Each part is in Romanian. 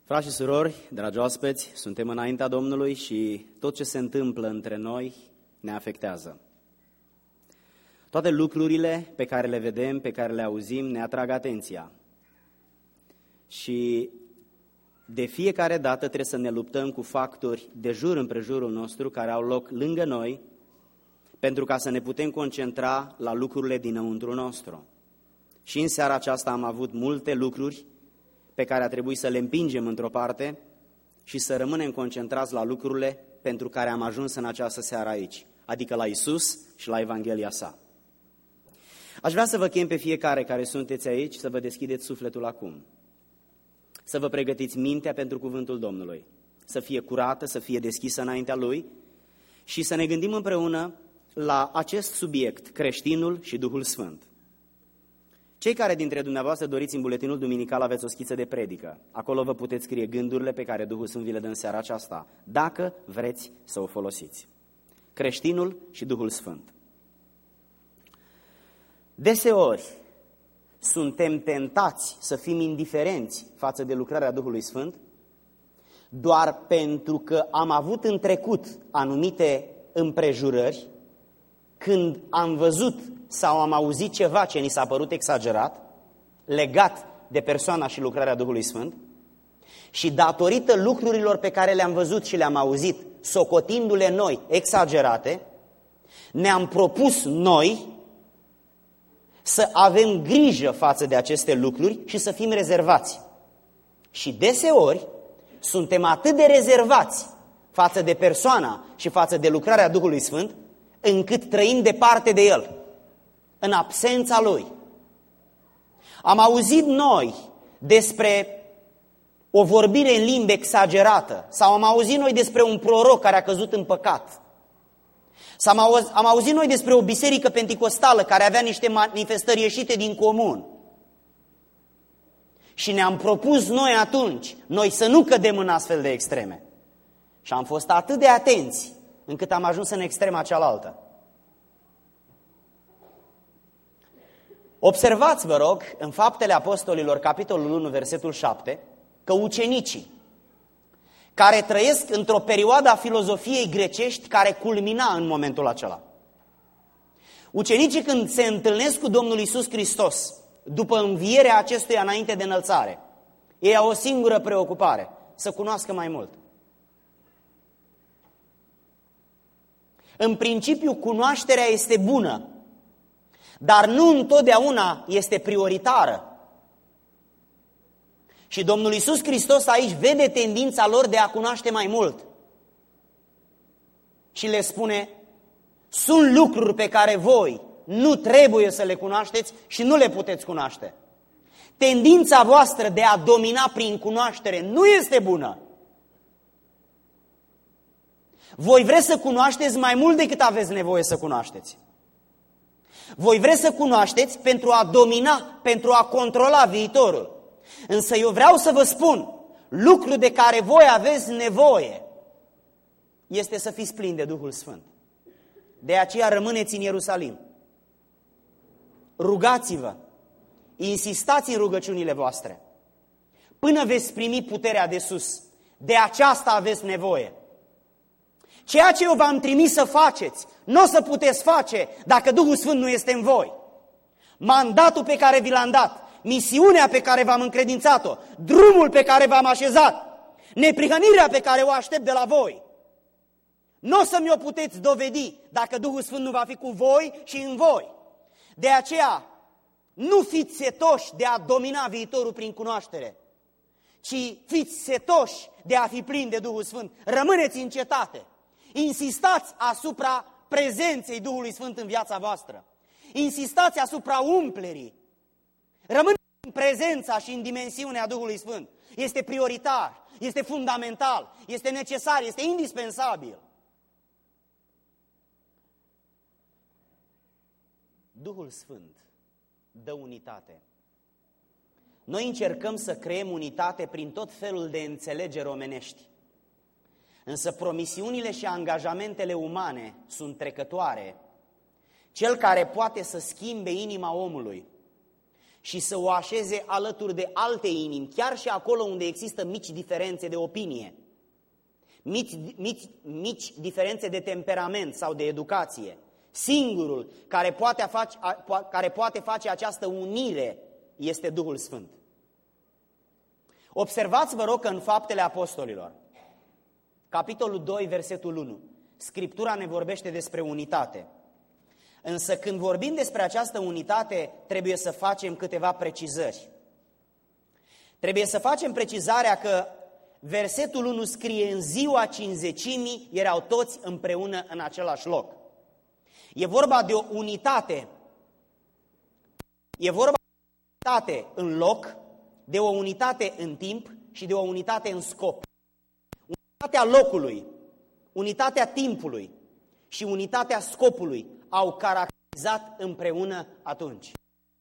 Frați și surori, dragi oaspeți, suntem înaintea Domnului și tot ce se întâmplă între noi ne afectează. Toate lucrurile pe care le vedem, pe care le auzim, ne atrag atenția. Și de fiecare dată trebuie să ne luptăm cu factori de jur împrejurul nostru care au loc lângă noi, pentru ca să ne putem concentra la lucrurile dinăuntru nostru. Și în seara aceasta am avut multe lucruri pe care a trebuit să le împingem într-o parte și să rămânem concentrați la lucrurile pentru care am ajuns în această seară aici, adică la Iisus și la Evanghelia sa. Aș vrea să vă chem pe fiecare care sunteți aici să vă deschideți sufletul acum, să vă pregătiți mintea pentru cuvântul Domnului, să fie curată, să fie deschisă înaintea Lui și să ne gândim împreună la acest subiect, creștinul și Duhul Sfânt. Cei care dintre dumneavoastră doriți în buletinul duminical aveți o schiță de predică. Acolo vă puteți scrie gândurile pe care Duhul Sfânt vi le dă în seara aceasta, dacă vreți să o folosiți. Creștinul și Duhul Sfânt. Deseori suntem tentați să fim indiferenți față de lucrarea Duhului Sfânt, doar pentru că am avut în trecut anumite împrejurări, când am văzut sau am auzit ceva ce ni s-a părut exagerat, legat de persoana și lucrarea Duhului Sfânt, și datorită lucrurilor pe care le-am văzut și le-am auzit, socotindu-le noi exagerate, ne-am propus noi să avem grijă față de aceste lucruri și să fim rezervați. Și deseori suntem atât de rezervați față de persoana și față de lucrarea Duhului Sfânt, încât trăim departe de El, în absența Lui. Am auzit noi despre o vorbire în limbă exagerată, sau am auzit noi despre un proroc care a căzut în păcat, sau am auzit noi despre o biserică penticostală care avea niște manifestări ieșite din comun. Și ne-am propus noi atunci, noi să nu cădem în astfel de extreme. Și am fost atât de atenți încât am ajuns în extrema cealaltă. Observați, vă rog, în Faptele Apostolilor, capitolul 1, versetul 7, că ucenicii care trăiesc într-o perioadă a filozofiei grecești care culmina în momentul acela. Ucenicii când se întâlnesc cu Domnul Iisus Hristos, după învierea acestuia înainte de înălțare, ei au o singură preocupare, să cunoască mai mult. În principiu, cunoașterea este bună, dar nu întotdeauna este prioritară. Și Domnul Iisus Hristos aici vede tendința lor de a cunoaște mai mult. Și le spune, sunt lucruri pe care voi nu trebuie să le cunoașteți și nu le puteți cunoaște. Tendința voastră de a domina prin cunoaștere nu este bună. Voi vreți să cunoașteți mai mult decât aveți nevoie să cunoașteți. Voi vreți să cunoașteți pentru a domina, pentru a controla viitorul. Însă eu vreau să vă spun, lucru de care voi aveți nevoie este să fiți plini de Duhul Sfânt. De aceea rămâneți în Ierusalim. Rugați-vă, insistați în rugăciunile voastre, până veți primi puterea de sus. De aceasta aveți nevoie. Ceea ce eu v-am trimis să faceți, nu o să puteți face dacă Duhul Sfânt nu este în voi. Mandatul pe care vi l-am dat, misiunea pe care v-am încredințat-o, drumul pe care v-am așezat, neprihănirea pe care o aștept de la voi, nu o să mi-o puteți dovedi dacă Duhul Sfânt nu va fi cu voi și în voi. De aceea, nu fiți setoși de a domina viitorul prin cunoaștere, ci fiți setoși de a fi plini de Duhul Sfânt. Rămâneți în cetate. Insistați asupra prezenței Duhului Sfânt în viața voastră. Insistați asupra umplerii. Rămâneți în prezența și în dimensiunea Duhului Sfânt. Este prioritar, este fundamental, este necesar, este indispensabil. Duhul Sfânt dă unitate. Noi încercăm să creăm unitate prin tot felul de înțelegeri omenești. Însă promisiunile și angajamentele umane sunt trecătoare. Cel care poate să schimbe inima omului și să o așeze alături de alte inimi, chiar și acolo unde există mici diferențe de opinie, mici diferențe de temperament sau de educație. Singurul care poate face această unire este Duhul Sfânt. Observați, vă rog, că în Faptele Apostolilor, capitolul 2, versetul 1, Scriptura ne vorbește despre unitate. Însă când vorbim despre această unitate, trebuie să facem câteva precizări. Trebuie să facem precizarea că versetul 1 scrie: în ziua Cincizecimii erau toți împreună în același loc. E vorba de o unitate. E vorba de o unitate în loc, de o unitate în timp și de o unitate în scop. Unitatea locului, unitatea timpului și unitatea scopului au caracterizat împreună atunci.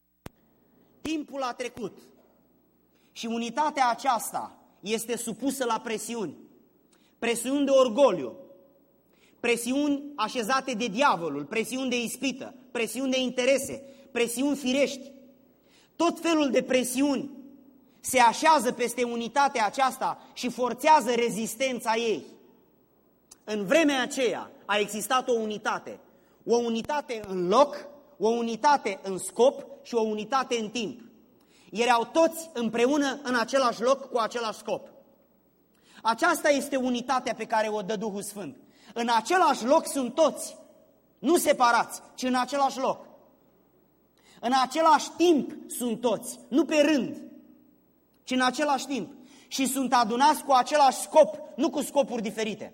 Timpul a trecut și unitatea aceasta este supusă la presiuni. Presiuni de orgoliu, presiuni așezate de diavolul, presiuni de ispită, presiuni de interese, presiuni firești. Tot felul de presiuni se așează peste unitatea aceasta și forțează rezistența ei. În vremea aceea a existat o unitate în loc, o unitate în scop și o unitate în timp. Erau toți împreună în același loc cu același scop. Aceasta este unitatea pe care o dă Duhul Sfânt. În același loc sunt toți, nu separați, ci în același loc. În același timp sunt toți, nu pe rând, ci în același timp. Și sunt adunați cu același scop, nu cu scopuri diferite.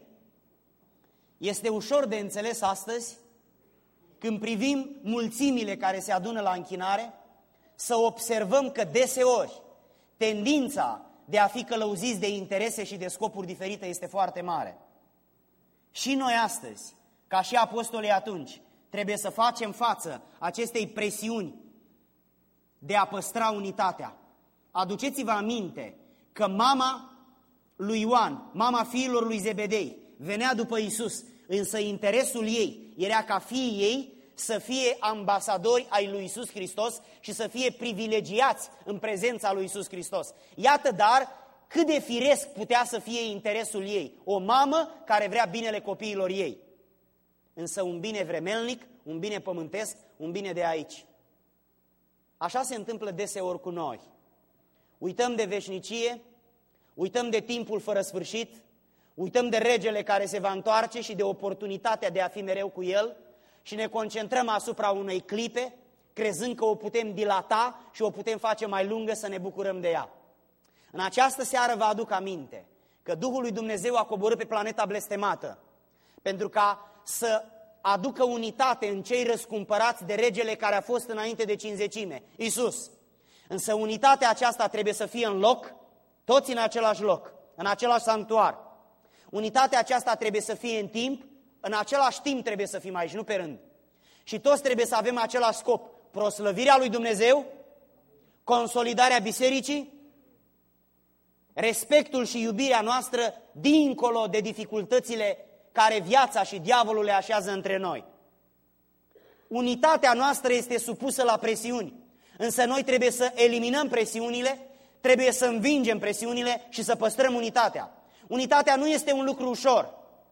Este ușor de înțeles astăzi, când privim mulțimile care se adună la închinare, să observăm că deseori tendința de a fi călăuziți de interese și de scopuri diferite este foarte mare. Și noi astăzi, ca și apostolii atunci, trebuie să facem față acestei presiuni de a păstra unitatea. Aduceți-vă aminte că mama lui Ioan, mama fiilor lui Zebedei, venea după Iisus, însă interesul ei era ca fiii ei să fie ambasadori ai lui Iisus Hristos și să fie privilegiați în prezența lui Iisus Hristos. Iată dar cât de firesc putea să fie interesul ei. O mamă care vrea binele copiilor ei. Însă un bine vremelnic, un bine pământesc, un bine de aici. Așa se întâmplă deseori cu noi. Uităm de veșnicie, uităm de timpul fără sfârșit, uităm de regele care se va întoarce și de oportunitatea de a fi mereu cu el și ne concentrăm asupra unei clipe, crezând că o putem dilata și o putem face mai lungă să ne bucurăm de ea. În această seară vă aduc aminte că Duhul lui Dumnezeu a coborât pe planeta blestemată pentru ca să aducă unitate în cei răscumpărați de regele care a fost înainte de Cincizecime, Iisus. Însă unitatea aceasta trebuie să fie în loc, toți în același loc, în același sanctuar. Unitatea aceasta trebuie să fie în timp, în același timp trebuie să fim aici, nu pe rând. Și toți trebuie să avem același scop, proslăvirea lui Dumnezeu, consolidarea bisericii, respectul și iubirea noastră dincolo de dificultățile care viața și diavolul le așează între noi. Unitatea noastră este supusă la presiuni, însă noi trebuie să eliminăm presiunile, trebuie să învingem presiunile și să păstrăm unitatea. Unitatea nu este un lucru ușor.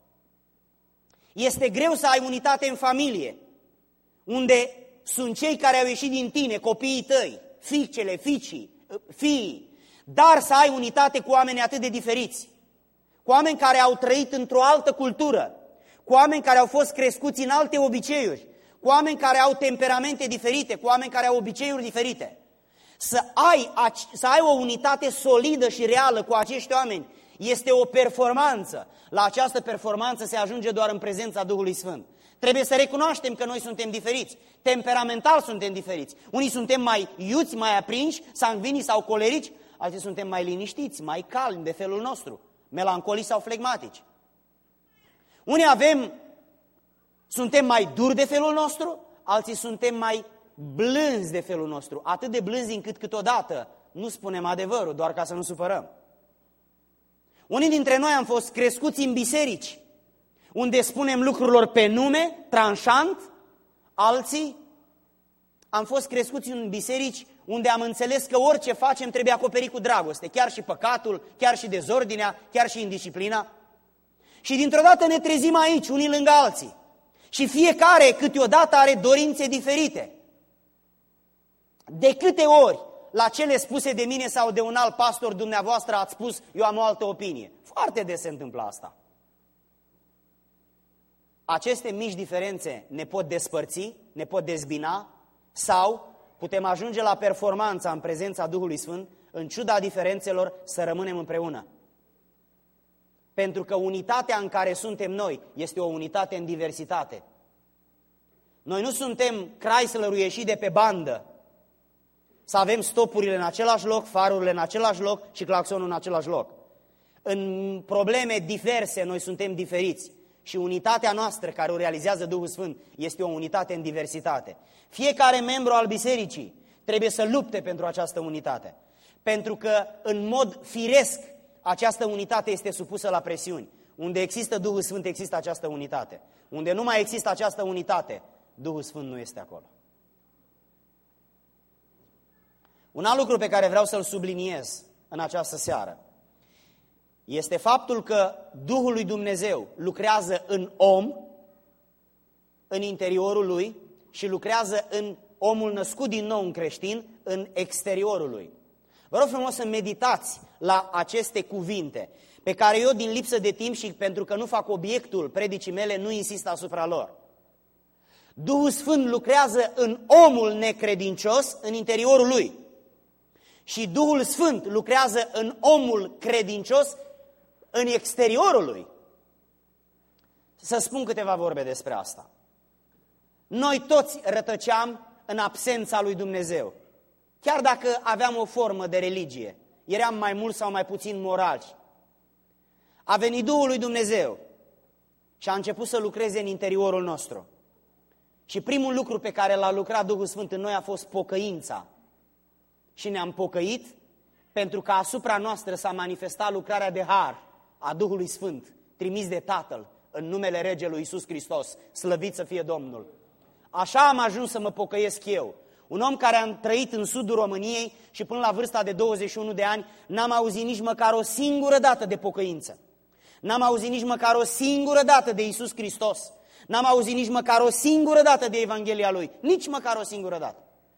Este greu să ai unitate în familie, unde sunt cei care au ieșit din tine, copiii tăi, fiicele, fiii, dar să ai unitate cu oameni atât de diferiți, cu oameni care au trăit într-o altă cultură, cu oameni care au fost crescuți în alte obiceiuri, cu oameni care au temperamente diferite, cu oameni care au obiceiuri diferite. Să ai o unitate solidă și reală cu acești oameni este o performanță. La această performanță se ajunge doar în prezența Duhului Sfânt. Trebuie să recunoaștem că noi suntem diferiți, temperamental suntem diferiți. Unii suntem mai iuți, mai aprinși, sanguini sau colerici, alții suntem mai liniștiți, mai calmi de felul nostru, melancolici sau flegmatici. Unii suntem mai duri de felul nostru, alții suntem mai blânzi de felul nostru, atât de blânzi încât câteodată nu spunem adevărul, doar ca să nu supărăm. Unii dintre noi am fost crescuți în biserici, unde spunem lucrurilor pe nume, tranșant, alții am fost crescuți în biserici unde am înțeles că orice facem trebuie acoperit cu dragoste, chiar și păcatul, chiar și dezordinea, chiar și indisciplina. Și dintr-o dată ne trezim aici, unii lângă alții. Și fiecare câteodată are dorințe diferite. De câte ori la cele spuse de mine sau de un alt pastor dumneavoastră ați spus, eu am o altă opinie? Foarte des se întâmplă asta. Aceste mici diferențe ne pot despărți, ne pot dezbina sau putem ajunge la performanța în prezența Duhului Sfânt, în ciuda diferențelor, să rămânem împreună. Pentru că unitatea în care suntem noi este o unitate în diversitate. Noi nu suntem Chrysler-ul ieșit de pe bandă, să avem stopurile în același loc, farurile în același loc și claxonul în același loc. În probleme diverse noi suntem diferiți și unitatea noastră care o realizează Duhul Sfânt este o unitate în diversitate. Fiecare membru al bisericii trebuie să lupte pentru această unitate, pentru că în mod firesc această unitate este supusă la presiuni. Unde există Duhul Sfânt există această unitate. Unde nu mai există această unitate, Duhul Sfânt nu este acolo. Un alt lucru pe care vreau să-l subliniez în această seară este faptul că Duhul lui Dumnezeu lucrează în om, în interiorul lui, și lucrează în omul născut din nou, în creștin, în exteriorul lui. Vă rog frumos să meditați la aceste cuvinte, pe care eu, din lipsă de timp și pentru că nu fac obiectul predicii mele, nu insist asupra lor. Duhul Sfânt lucrează în omul necredincios, în interiorul lui. Și Duhul Sfânt lucrează în omul credincios, în exteriorul lui. Să spun câteva vorbe despre asta. Noi toți rătăceam în absența lui Dumnezeu. Chiar dacă aveam o formă de religie, eram mai mult sau mai puțin morali. A venit Duhul lui Dumnezeu și a început să lucreze în interiorul nostru. Și primul lucru pe care l-a lucrat Duhul Sfânt în noi a fost pocăința. Și ne-am pocăit pentru că asupra noastră s-a manifestat lucrarea de har a Duhului Sfânt, trimis de Tatăl, în numele Regelui Iisus Hristos, slăvit să fie Domnul. Așa am ajuns să mă pocăiesc eu. Un om care am trăit în sudul României și până la vârsta de 21 de ani n-am auzit nici măcar o singură dată de pocăință. N-am auzit nici măcar o singură dată de Iisus Hristos. N-am auzit nici măcar o singură dată de Evanghelia Lui. Nici măcar o singură dată.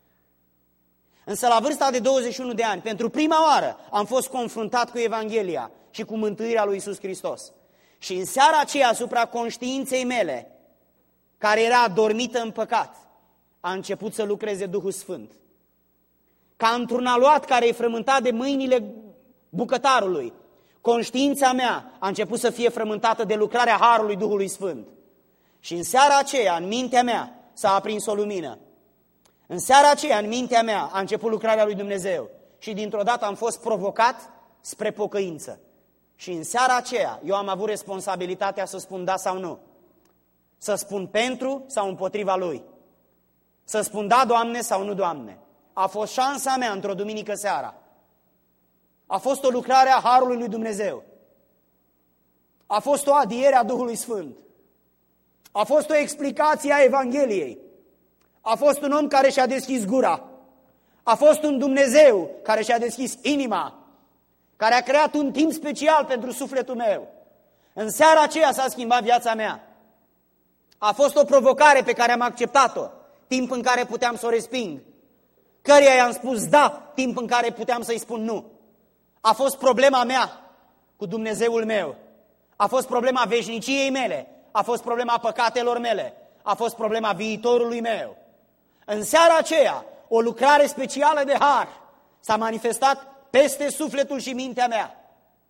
Însă la vârsta de 21 de ani, pentru prima oară, am fost confruntat cu Evanghelia și cu mântuirea lui Iisus Hristos. Și în seara aceea, asupra conștiinței mele, care era adormită în păcat, a început să lucreze Duhul Sfânt. Ca într-un aluat care e frământat de mâinile bucătarului, conștiința mea a început să fie frământată de lucrarea Harului Duhului Sfânt. Și în seara aceea, în mintea mea, s-a aprins o lumină. În seara aceea, în mintea mea, a început lucrarea lui Dumnezeu. Și dintr-o dată am fost provocat spre pocăință. Și în seara aceea, eu am avut responsabilitatea să spun da sau nu. Să spun pentru sau împotriva Lui. Să spun da, Doamne, sau nu, Doamne. A fost șansa mea într-o duminică seara. A fost o lucrare a Harului lui Dumnezeu. A fost o adiere a Duhului Sfânt. A fost o explicație a Evangheliei. A fost un om care și-a deschis gura. A fost un Dumnezeu care și-a deschis inima, care a creat un timp special pentru sufletul meu. În seara aceea s-a schimbat viața mea. A fost o provocare pe care am acceptat-o, timp în care puteam să o resping. Căreia i-am spus da, timp în care puteam să-i spun nu. A fost problema mea cu Dumnezeul meu. A fost problema veșniciei mele. A fost problema păcatelor mele. A fost problema viitorului meu. În seara aceea, o lucrare specială de har s-a manifestat peste sufletul și mintea mea.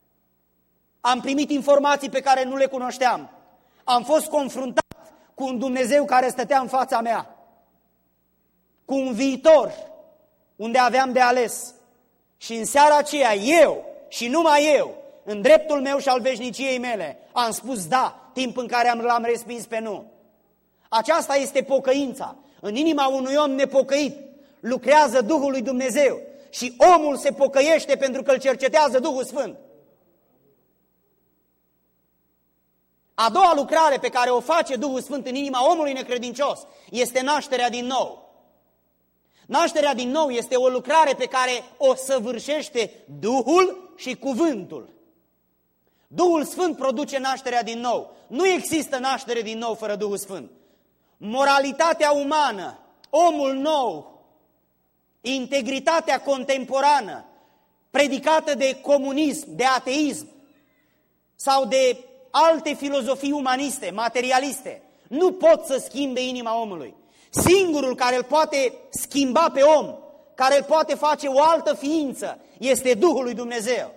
Am primit informații pe care nu le cunoșteam. Am fost confruntat cu un Dumnezeu care stătea în fața mea. Cu un viitor unde aveam de ales. Și în seara aceea, eu și numai eu, în dreptul meu și al veșniciei mele, am spus da, timp în care l-am respins pe nu. Aceasta este pocăința. În inima unui om nepocăit lucrează Duhul lui Dumnezeu și omul se pocăiește pentru că îl cercetează Duhul Sfânt. A doua lucrare pe care o face Duhul Sfânt în inima omului necredincios este nașterea din nou. Nașterea din nou este o lucrare pe care o săvârșește Duhul și Cuvântul. Duhul Sfânt produce nașterea din nou. Nu există naștere din nou fără Duhul Sfânt. Moralitatea umană, omul nou, integritatea contemporană, predicată de comunism, de ateism sau de alte filozofii umaniste, materialiste, nu pot să schimbe inima omului. Singurul care îl poate schimba pe om, care îl poate face o altă ființă, este Duhul lui Dumnezeu.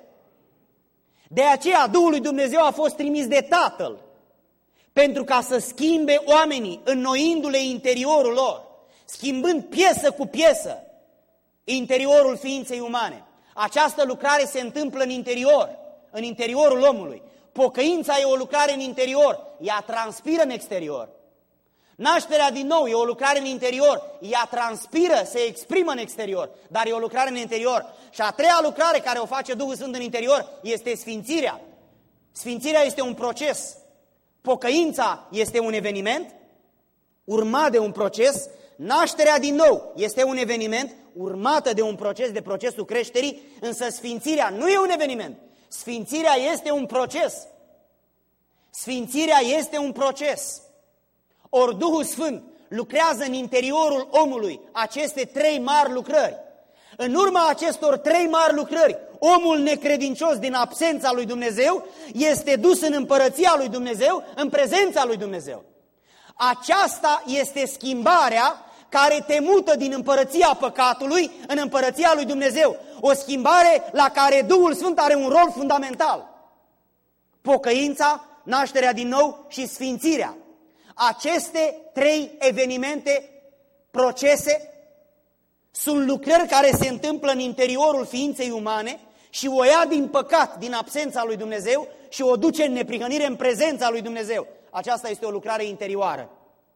De aceea Duhul lui Dumnezeu a fost trimis de Tatăl, pentru ca să schimbe oamenii, înnoindu-le interiorul lor, schimbând piesă cu piesă interiorul ființei umane. Această lucrare se întâmplă în interiorul omului. Pocăința e o lucrare în interior, ea transpiră în exterior. Nașterea din nou e o lucrare în interior, ea transpiră, se exprimă în exterior, dar e o lucrare în interior. Și a treia lucrare care o face Duhul Sfânt în interior este sfințirea. Sfințirea este un proces. Pocăința este un eveniment urmat de un proces. Nașterea din nou este un eveniment urmată de un proces, de procesul creșterii, însă sfințirea nu e un eveniment. Sfințirea este un proces. Sfințirea este un proces. Ori Duhul Sfânt lucrează în interiorul omului aceste trei mari lucrări. În urma acestor trei mari lucrări, omul necredincios din absența lui Dumnezeu este dus în împărăția lui Dumnezeu, în prezența lui Dumnezeu. Aceasta este schimbarea care te mută din împărăția păcatului în împărăția lui Dumnezeu. O schimbare la care Duhul Sfânt are un rol fundamental. Pocăința, nașterea din nou și sfințirea. Aceste trei evenimente, procese, sunt lucrări care se întâmplă în interiorul ființei umane și o ia din păcat, din absența lui Dumnezeu și o duce în neprihănire în prezența lui Dumnezeu. Aceasta este o lucrare interioară.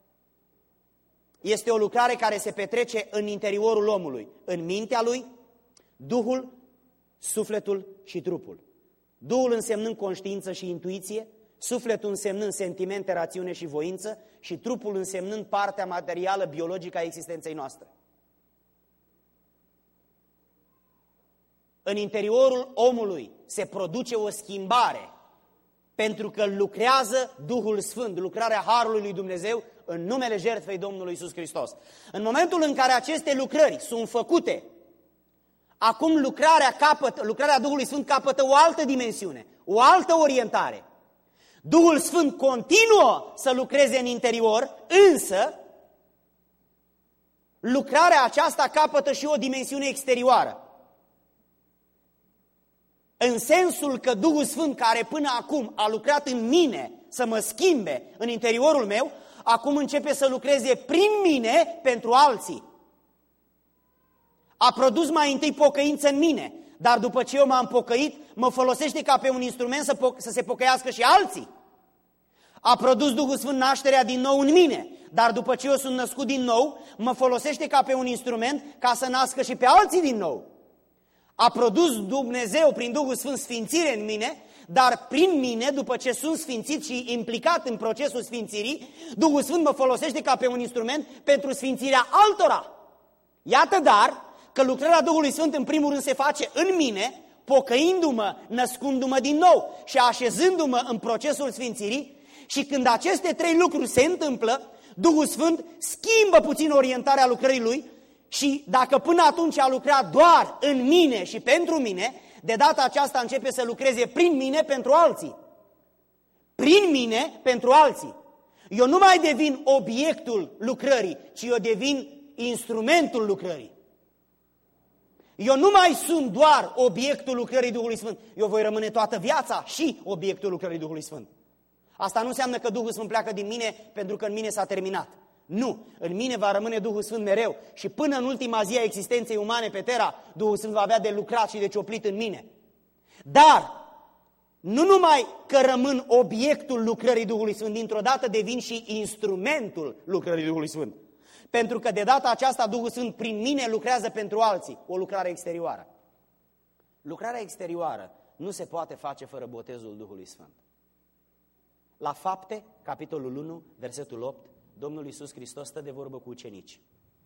Este o lucrare care se petrece în interiorul omului, în mintea lui, Duhul, sufletul și trupul. Duhul însemnând conștiință și intuiție, sufletul însemnând sentimente, rațiune și voință și trupul însemnând partea materială, biologică a existenței noastre. În interiorul omului se produce o schimbare pentru că lucrează Duhul Sfânt, lucrarea Harului lui Dumnezeu în numele jertfei Domnului Iisus Hristos. În momentul în care aceste lucrări sunt făcute, acum lucrarea Duhului Sfânt capătă o altă dimensiune, o altă orientare. Duhul Sfânt continuă să lucreze în interior, însă lucrarea aceasta capătă și o dimensiune exterioară. În sensul că Duhul Sfânt, care până acum a lucrat în mine să mă schimbe în interiorul meu, acum începe să lucreze prin mine pentru alții. A produs mai întâi pocăință în mine, dar după ce eu m-am pocăit, mă folosește ca pe un instrument să se pocăiască și alții. A produs Duhul Sfânt nașterea din nou în mine, dar după ce eu sunt născut din nou, mă folosește ca pe un instrument ca să nască și pe alții din nou. A produs Dumnezeu prin Duhul Sfânt sfințire în mine, dar prin mine, după ce sunt sfințit și implicat în procesul sfințirii, Duhul Sfânt mă folosește ca pe un instrument pentru sfințirea altora. Iată dar că lucrarea Duhului Sfânt în primul rând se face în mine, pocăindu-mă, născându-mă din nou și așezându-mă în procesul sfințirii, și când aceste trei lucruri se întâmplă, Duhul Sfânt schimbă puțin orientarea lucrării Lui și dacă până atunci a lucrat doar în mine și pentru mine, de data aceasta începe să lucreze prin mine pentru alții. Prin mine pentru alții. Eu nu mai devin obiectul lucrării, ci eu devin instrumentul lucrării. Eu nu mai sunt doar obiectul lucrării Duhului Sfânt, eu voi rămâne toată viața și obiectul lucrării Duhului Sfânt. Asta nu înseamnă că Duhul Sfânt pleacă din mine pentru că în mine s-a terminat. Nu, în mine va rămâne Duhul Sfânt mereu și până în ultima zi a existenței umane pe Terra, Duhul Sfânt va avea de lucrat și de cioplit în mine. Dar, nu numai că rămân obiectul lucrării Duhului Sfânt, dintr-o dată devin și instrumentul lucrării Duhului Sfânt. Pentru că de data aceasta Duhul Sfânt prin mine lucrează pentru alții, o lucrare exterioară. Lucrarea exterioară nu se poate face fără botezul Duhului Sfânt. La Fapte, capitolul 1, versetul 8, Domnul Iisus Hristos stă de vorbă cu ucenici.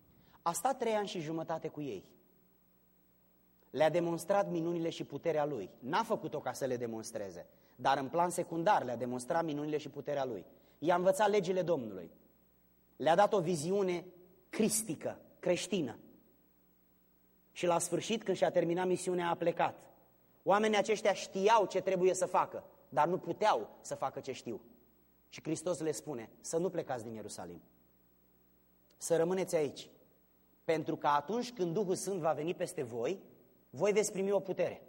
A stat 3 ani și jumătate cu ei. Le-a demonstrat minunile și puterea lui. N-a făcut-o ca să le demonstreze, dar în plan secundar le-a demonstrat minunile și puterea lui. I-a învățat legile Domnului. Le-a dat o viziune cristică, creștină. Și la sfârșit, când și-a terminat misiunea, a plecat. Oamenii aceștia știau ce trebuie să facă, dar nu puteau să facă ce știu. Și Hristos le spune, să nu plecați din Ierusalim, să rămâneți aici, pentru că atunci când Duhul Sfânt va veni peste voi, voi veți primi o putere.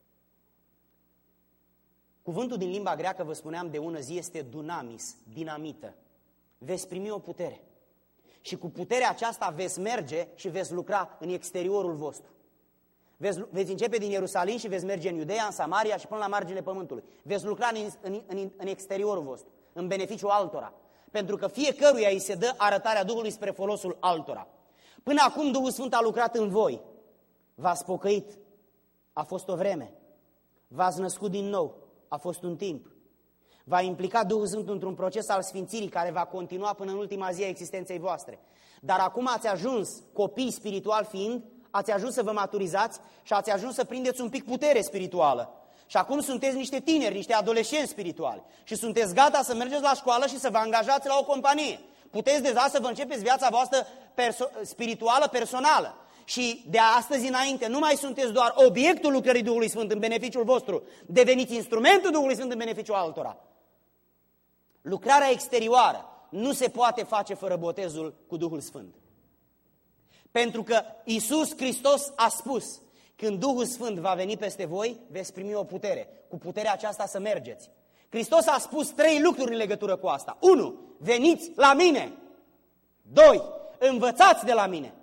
Cuvântul din limba greacă, vă spuneam de ună zi, este dunamis, dinamită. Veți primi o putere. Și cu puterea aceasta veți merge și veți lucra în exteriorul vostru. Veți începe din Ierusalim și veți merge în Iudeea, în Samaria și până la marginile pământului. Veți lucra în exteriorul vostru, în beneficiul altora. Pentru că fiecăruia îi se dă arătarea Duhului spre folosul altora. Până acum Duhul Sfânt a lucrat în voi. V-ați pocăit, a fost o vreme. V-ați născut din nou, a fost un timp. Va implica Duhul Sfânt într-un proces al sfințirii care va continua până în ultima zi a existenței voastre. Dar acum ați ajuns, copii spiritual fiind, ați ajuns să vă maturizați și ați ajuns să prindeți un pic putere spirituală. Și acum sunteți niște tineri, niște adolescenți spirituali. Și sunteți gata să mergeți la școală și să vă angajați la o companie. Puteți deja să vă începeți viața voastră spirituală, personală. Și de astăzi înainte nu mai sunteți doar obiectul lucrării Duhului Sfânt în beneficiul vostru, deveniți instrumentul Duhului Sfânt în beneficiul altora. Lucrarea exterioară nu se poate face fără botezul cu Duhul Sfânt. Pentru că Iisus Hristos a spus, când Duhul Sfânt va veni peste voi, veți primi o putere. Cu puterea aceasta să mergeți. Hristos a spus 3 lucruri în legătură cu asta. 1. Veniți la mine. 2. Învățați de la mine.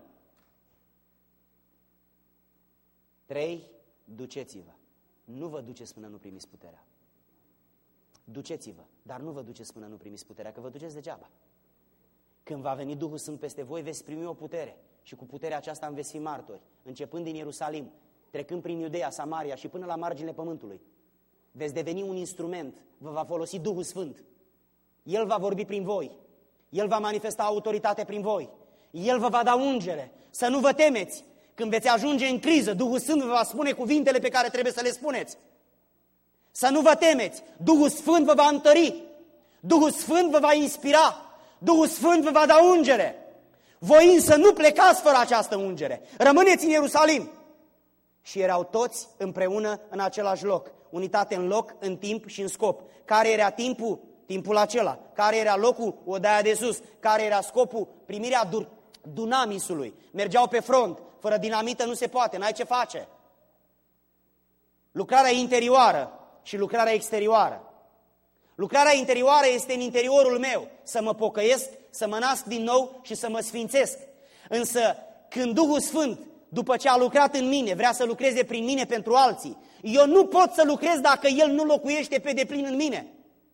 3. Duceți-vă. Nu vă duceți până nu primiți puterea. Duceți-vă, dar nu vă duceți până nu primiți puterea, că vă duceți degeaba. Când va veni Duhul Sfânt peste voi, veți primi o putere. Și cu puterea aceasta veți fi martori, începând din Ierusalim, trecând prin Iudeea, Samaria și până la marginile pământului. Veți deveni un instrument, vă va folosi Duhul Sfânt. El va vorbi prin voi, El va manifesta autoritate prin voi, El vă va da ungere. Să nu vă temeți, când veți ajunge în criză, Duhul Sfânt vă va spune cuvintele pe care trebuie să le spuneți. Să nu vă temeți, Duhul Sfânt vă va întări, Duhul Sfânt vă va inspira, Duhul Sfânt vă va da ungere. Voi însă nu plecați fără această ungere, rămâneți în Ierusalim. Și erau toți împreună în același loc, unitate în loc, în timp și în scop. Care era timpul? Timpul acela. Care era locul? Odaia de sus. Care era scopul? Primirea dunamisului. Mergeau pe front, fără dinamită nu se poate, n-ai ce face. Lucrarea interioară și lucrarea exterioară. Lucrarea interioară este în interiorul meu, să mă pocăiesc, să mă nasc din nou și să mă sfințesc. Însă când Duhul Sfânt, după ce a lucrat în mine, vrea să lucreze prin mine pentru alții, eu nu pot să lucrez dacă El nu locuiește pe deplin în mine.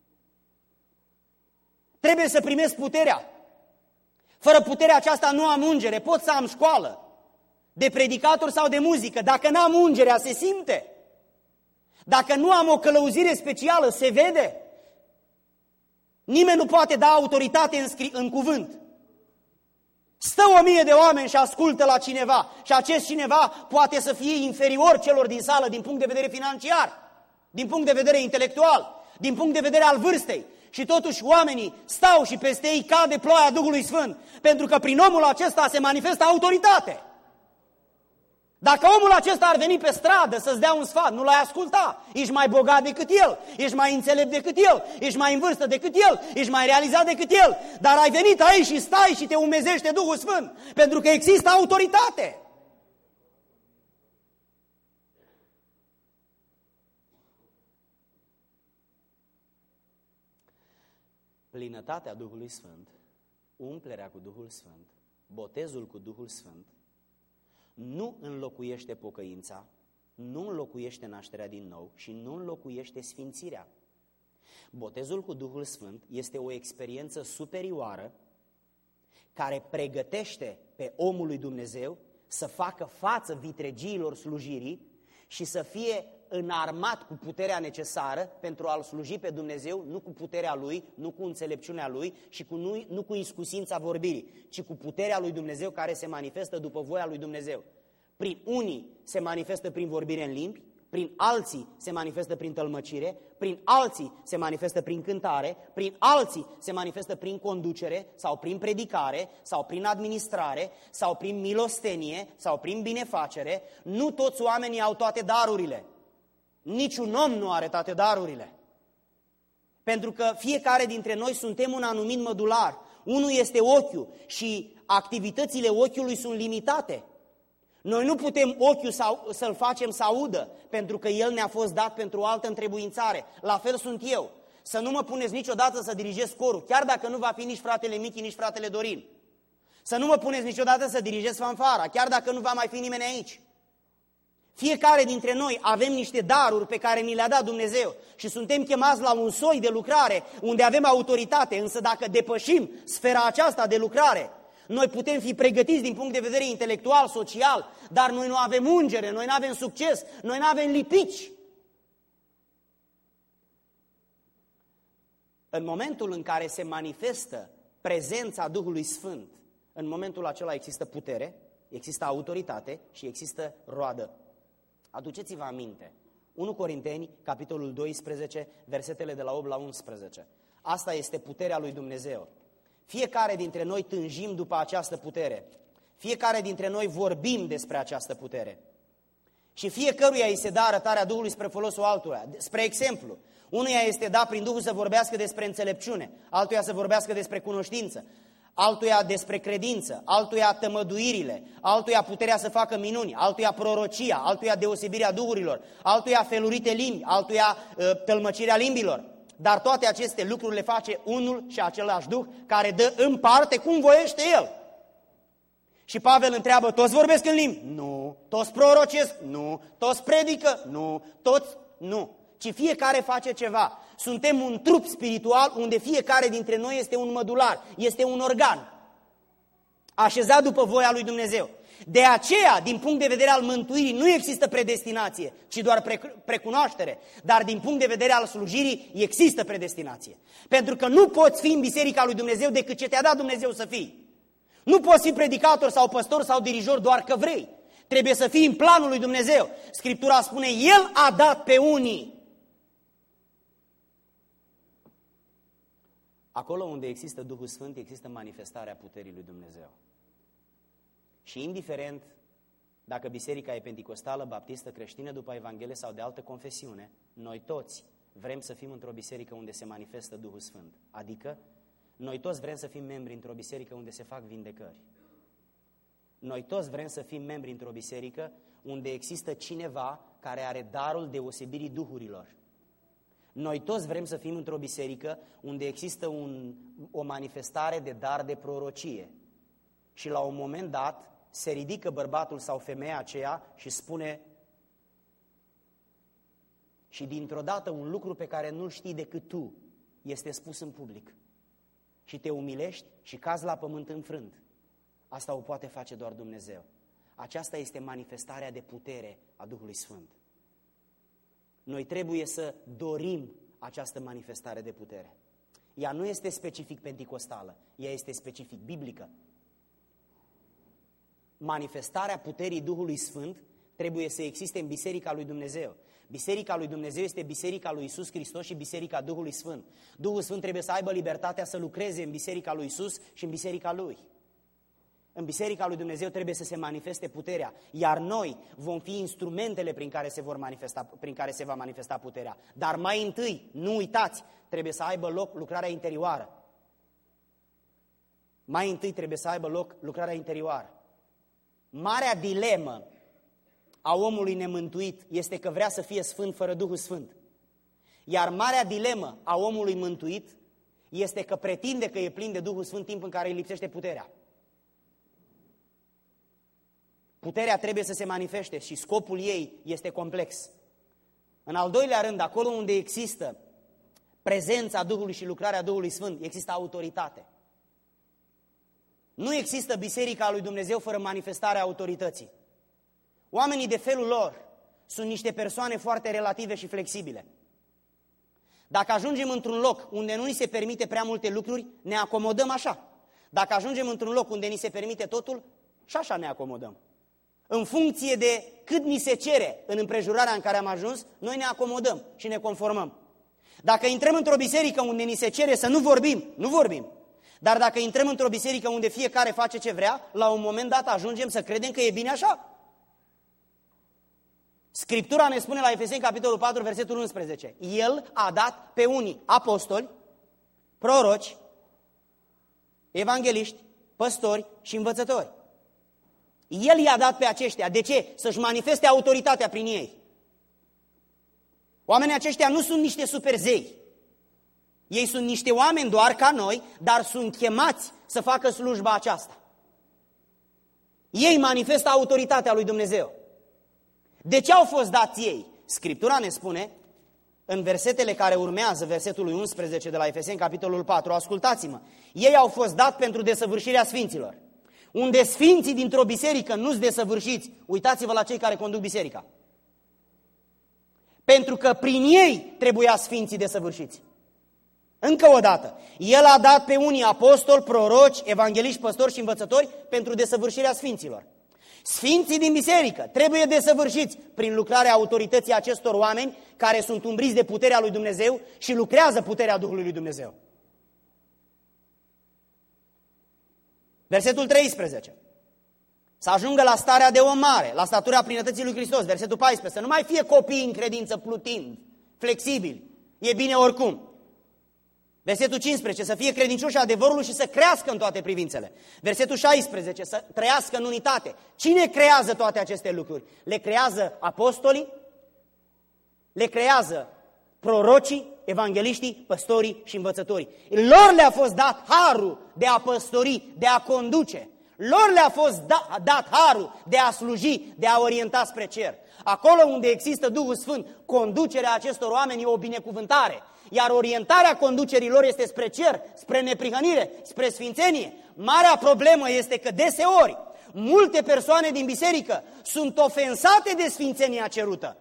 Trebuie să primesc puterea. Fără puterea aceasta nu am ungere, pot să am școală de predicator sau de muzică. Dacă n-am ungerea, se simte. Dacă nu am o călăuzire specială, se vede. Nimeni nu poate da autoritate în cuvânt. Stă 1000 de oameni și ascultă la cineva și acest cineva poate să fie inferior celor din sală din punct de vedere financiar, din punct de vedere intelectual, din punct de vedere al vârstei. Și totuși oamenii stau și peste ei cade ploaia Duhului Sfânt, pentru că prin omul acesta se manifestă autoritate. Dacă omul acesta ar veni pe stradă să-ți dea un sfat, nu l-ai asculta. Ești mai bogat decât el, ești mai înțelept decât el, ești mai în vârstă decât el, ești mai realizat decât el. Dar ai venit aici și stai și te umezește Duhul Sfânt, pentru că există autoritate. Plinătatea Duhului Sfânt, umplerea cu Duhul Sfânt, botezul cu Duhul Sfânt, nu înlocuiește pocăința, nu înlocuiește nașterea din nou și nu înlocuiește sfințirea. Botezul cu Duhul Sfânt este o experiență superioară care pregătește pe omul lui Dumnezeu să facă față vitregiilor slujirii și să fie înarmat cu puterea necesară pentru a-L sluji pe Dumnezeu, nu cu puterea Lui, nu cu înțelepciunea Lui și nu cu iscusința vorbirii, ci cu puterea Lui Dumnezeu care se manifestă după voia Lui Dumnezeu. Prin unii se manifestă prin vorbire în limbi, prin alții se manifestă prin tălmăcire, prin alții se manifestă prin cântare, prin alții se manifestă prin conducere sau prin predicare sau prin administrare sau prin milostenie sau prin binefacere. Nu toți oamenii au toate darurile. Niciun om nu are toate darurile. Pentru că fiecare dintre noi suntem un anumit mădular. Unul este ochiul și activitățile ochiului sunt limitate. Noi nu putem ochiul să-l facem să audă, pentru că el ne-a fost dat pentru o altă întrebuințare. La fel sunt eu. Să nu mă puneți niciodată să dirigez corul, chiar dacă nu va fi nici fratele Michi, nici fratele Dorin. Să nu mă puneți niciodată să dirigez fanfara, chiar dacă nu va mai fi nimeni aici. Fiecare dintre noi avem niște daruri pe care ni le-a dat Dumnezeu și suntem chemați la un soi de lucrare unde avem autoritate, însă dacă depășim sfera aceasta de lucrare, noi putem fi pregătiți din punct de vedere intelectual, social, dar noi nu avem ungere, noi nu avem succes, noi nu avem lipici. În momentul în care se manifestă prezența Duhului Sfânt, în momentul acela există putere, există autoritate și există roadă. Aduceți-vă aminte, 1 Corinteni, capitolul 12, versetele de la 8 la 11. Asta este puterea lui Dumnezeu. Fiecare dintre noi tânjim după această putere. Fiecare dintre noi vorbim despre această putere. Și fiecăruia îi se dă arătarea Duhului spre folosul altuia. Spre exemplu, unuia este dat prin Duhul să vorbească despre înțelepciune, altuia să vorbească despre cunoștință, altuia despre credință, altuia tămăduirile, altuia puterea să facă minuni, altuia prorocia, altuia deosebirea duhurilor, altuia felurite limbi, altuia tălmăcirea limbilor. Dar toate aceste lucruri le face unul și același Duh care dă în parte cum voiește El. Și Pavel întreabă, toți vorbesc în limbi? Nu. Toți prorocesc? Nu. Toți predică? Nu. Toți? Nu. Ci fiecare face ceva. Suntem un trup spiritual unde fiecare dintre noi este un mădular, este un organ, așezat după voia lui Dumnezeu. De aceea, din punct de vedere al mântuirii, nu există predestinație, ci doar precunoaștere. Dar din punct de vedere al slujirii, există predestinație. Pentru că nu poți fi în biserica lui Dumnezeu decât ce te-a dat Dumnezeu să fii. Nu poți fi predicator sau păstor sau dirijor doar că vrei. Trebuie să fii în planul lui Dumnezeu. Scriptura spune, El a dat pe unii. Acolo unde există Duhul Sfânt, există manifestarea puterii lui Dumnezeu. Și indiferent dacă biserica e penticostală, baptistă, creștină, după Evanghelie sau de altă confesiune, noi toți vrem să fim într-o biserică unde se manifestă Duhul Sfânt. Adică, noi toți vrem să fim membri într-o biserică unde se fac vindecări. Noi toți vrem să fim membri într-o biserică unde există cineva care are darul deosebirii duhurilor. Noi toți vrem să fim într-o biserică unde există o manifestare de dar de prorocie. Și la un moment dat se ridică bărbatul sau femeia aceea și spune și dintr-o dată un lucru pe care nu-l știi decât tu este spus în public. Și te umilești și cazi la pământ înfrânt. Asta o poate face doar Dumnezeu. Aceasta este manifestarea de putere a Duhului Sfânt. Noi trebuie să dorim această manifestare de putere. Ea nu este specific penticostală, ea este specific biblică. Manifestarea puterii Duhului Sfânt trebuie să existe în Biserica lui Dumnezeu. Biserica lui Dumnezeu este Biserica lui Iisus Hristos și Biserica Duhului Sfânt. Duhul Sfânt trebuie să aibă libertatea să lucreze în Biserica lui Iisus și în Biserica Lui. În Biserica lui Dumnezeu trebuie să se manifeste puterea, iar noi vom fi instrumentele prin care se va manifesta puterea. Dar mai întâi, nu uitați, trebuie să aibă loc lucrarea interioară. Mai întâi trebuie să aibă loc lucrarea interioară. Marea dilemă a omului nemântuit este că vrea să fie sfânt fără Duhul Sfânt. Iar marea dilemă a omului mântuit este că pretinde că e plin de Duhul Sfânt timp în care îi lipsește puterea. Puterea trebuie să se manifeste și scopul ei este complex. În al doilea rând, acolo unde există prezența Duhului și lucrarea Duhului Sfânt, există autoritate. Nu există biserica lui Dumnezeu fără manifestarea autorității. Oamenii de felul lor sunt niște persoane foarte relative și flexibile. Dacă ajungem într-un loc unde nu ni se permite prea multe lucruri, ne acomodăm așa. Dacă ajungem într-un loc unde ni se permite totul, și așa ne acomodăm. În funcție de cât ni se cere în împrejurarea în care am ajuns, noi ne acomodăm și ne conformăm. Dacă intrăm într-o biserică unde ni se cere să nu vorbim, nu vorbim. Dar dacă intrăm într-o biserică unde fiecare face ce vrea, la un moment dat ajungem să credem că e bine așa. Scriptura ne spune la Efeseni, capitolul 4, versetul 11. El a dat pe unii apostoli, proroci, evangeliști, păstori și învățători. El i-a dat pe aceștia. De ce? Să-și manifeste autoritatea prin ei. Oamenii aceștia nu sunt niște superzei. Ei sunt niște oameni doar ca noi, dar sunt chemați să facă slujba aceasta. Ei manifestă autoritatea lui Dumnezeu. De ce au fost dați ei? Scriptura ne spune, în versetele care urmează, versetul 11 de la Efeseni, capitolul 4, ascultați-mă, ei au fost dați pentru desăvârșirea sfinților. Unde sfinții dintr-o biserică nu-s desăvârșiți, uitați-vă la cei care conduc biserica. Pentru că prin ei trebuia sfinții desăvârșiți. Încă o dată, El a dat pe unii apostoli, proroci, evangeliști, păstori și învățători pentru desăvârșirea sfinților. Sfinții din biserică trebuie desăvârșiți prin lucrarea autorității acestor oameni care sunt umbriți de puterea lui Dumnezeu și lucrează puterea Duhului lui Dumnezeu. Versetul 13. Să ajungă la starea de om mare, la statura plinătății lui Hristos. Versetul 14. Să nu mai fie copii în credință plutind, flexibili. E bine oricum. Versetul 15. Să fie credincioși adevărului și să crească în toate privințele. Versetul 16. Să trăiască în unitate. Cine creează toate aceste lucruri? Le creează apostolii, le creează prorocii, evangeliștii, păstorii și învățătorii. Lor le-a fost dat harul de a păstori, de a conduce. Lor le-a fost dat harul de a sluji, de a orienta spre cer. Acolo unde există Duhul Sfânt, conducerea acestor oameni e o binecuvântare. Iar orientarea conducerii lor este spre cer, spre neprihănire, spre sfințenie. Marea problemă este că deseori multe persoane din biserică sunt ofensate de sfințenia cerută.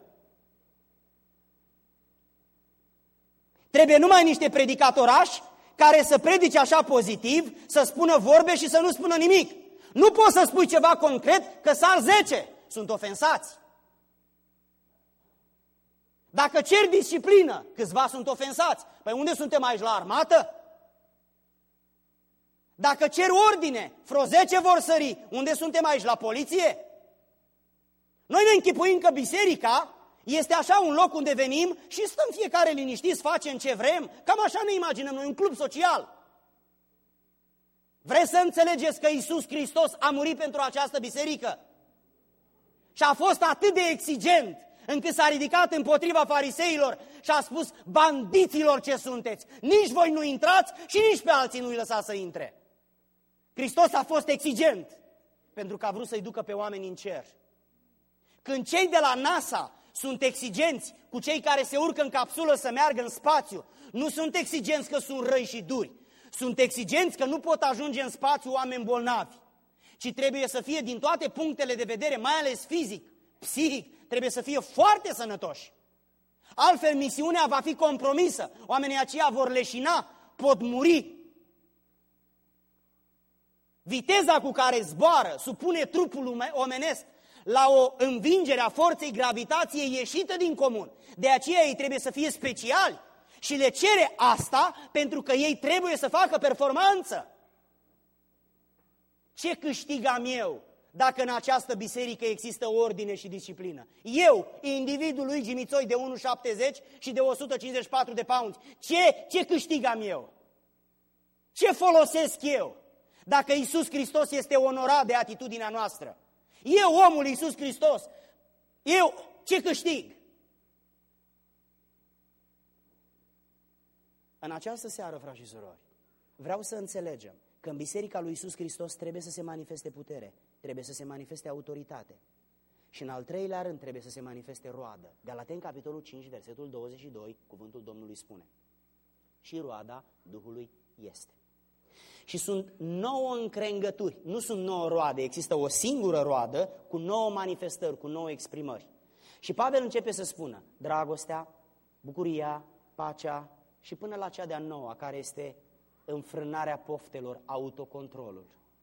Trebuie numai niște predicatorași care să predice așa pozitiv, să spună vorbe și să nu spună nimic. Nu poți să spui ceva concret că sar 10. Sunt ofensați. Dacă cer disciplină, câțiva sunt ofensați. Păi unde suntem aici, la armată? Dacă cer ordine, vreo 10 vor sări. Unde suntem aici, la poliție? Noi ne închipuim că biserica este așa un loc unde venim și stăm fiecare liniștiți, facem ce vrem. Cam așa ne imaginăm noi, un club social. Vreți să înțelegeți că Iisus Hristos a murit pentru această biserică? Și a fost atât de exigent încât s-a ridicat împotriva fariseilor și a spus: bandiților ce sunteți, nici voi nu intrați și nici pe alții nu-i lăsați să intre. Hristos a fost exigent pentru că a vrut să-i ducă pe oameni în cer. Când cei de la NASA sunt exigenți cu cei care se urcă în capsulă să meargă în spațiu, nu sunt exigenți că sunt răi și duri. Sunt exigenți că nu pot ajunge în spațiu oameni bolnavi, ci trebuie să fie din toate punctele de vedere, mai ales fizic, psihic, trebuie să fie foarte sănătoși. Altfel misiunea va fi compromisă, oamenii aceia vor leșina, pot muri. Viteza cu care zboară supune trupul omenesc la o învingere a forței gravitației ieșită din comun. De aceea ei trebuie să fie speciali și le cere asta pentru că ei trebuie să facă performanță. Ce câștig am eu dacă în această biserică există ordine și disciplină? Eu, individul lui Gimițoi de 1,70 și de 154 de pounds, ce câștig am eu? Ce folosesc eu dacă Iisus Hristos este onorat de atitudinea noastră? Eu, omul Iisus Hristos, eu ce câștig? În această seară, frați și surori, vreau să înțelegem că în Biserica lui Iisus Hristos trebuie să se manifeste putere, trebuie să se manifeste autoritate. Și în al treilea rând trebuie să se manifeste roadă. Galateni, capitolul 5, versetul 22, cuvântul Domnului spune: și roada Duhului este. Și sunt 9 încrengături, nu sunt 9 roade, există o singură roadă cu 9 manifestări, cu 9 exprimări. Și Pavel începe să spună dragostea, bucuria, pacea și până la cea de-a noua, care este înfrânarea poftelor, autocontrolul.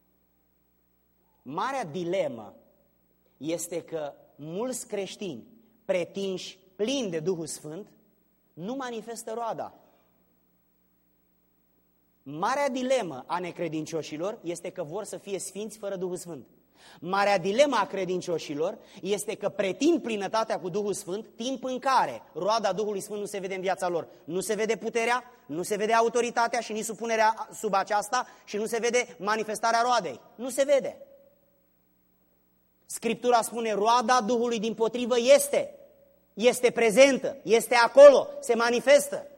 Marea dilemă este că mulți creștini pretinși, plini de Duhul Sfânt, nu manifestă roada. Marea dilemă a necredincioșilor este că vor să fie sfinți fără Duhul Sfânt. Marea dilemă a credincioșilor este că pretind plinătatea cu Duhul Sfânt, timp în care roada Duhului Sfânt nu se vede în viața lor. Nu se vede puterea, nu se vede autoritatea și nici supunerea sub aceasta și nu se vede manifestarea roadei. Nu se vede. Scriptura spune, roada Duhului dimpotrivă este prezentă, este acolo, se manifestă.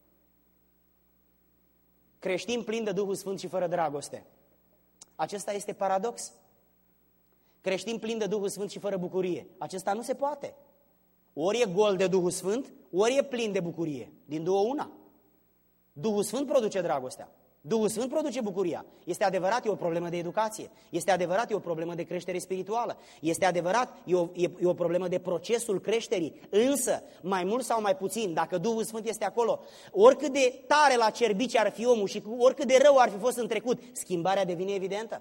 Creștini plini de Duhul Sfânt și fără dragoste. Acesta este paradox. Creștini plini de Duhul Sfânt și fără bucurie. Acesta nu se poate. Ori e gol de Duhul Sfânt, ori e plin de bucurie. Din două una. Duhul Sfânt produce dragostea. Duhul Sfânt produce bucuria. Este adevărat, e o problemă de educație. Este adevărat, e o problemă de creștere spirituală. Este adevărat, e o problemă de procesul creșterii. Însă, mai mult sau mai puțin, dacă Duhul Sfânt este acolo, oricât de tare la cerbici ar fi omul și oricât de rău ar fi fost în trecut, schimbarea devine evidentă.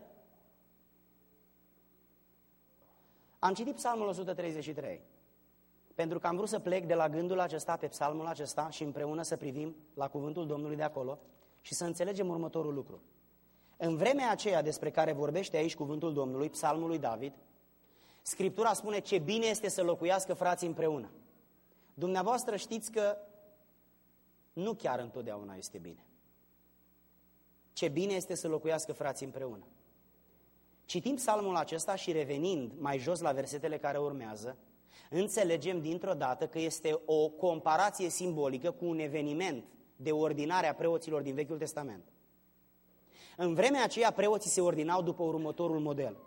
Am citit Psalmul 133, pentru că am vrut să plec de la gândul acesta pe psalmul acesta și împreună să privim la cuvântul Domnului de acolo și să înțelegem următorul lucru. În vremea aceea despre care vorbește aici cuvântul Domnului, psalmul lui David, Scriptura spune ce bine este să locuiască frații împreună. Dumneavoastră știți că nu chiar întotdeauna este bine. Ce bine este să locuiască frații împreună. Citim psalmul acesta și revenind mai jos la versetele care urmează, înțelegem dintr-o dată că este o comparație simbolică cu un eveniment de ordinare a preoților din Vechiul Testament. În vremea aceea preoții se ordinau după următorul model.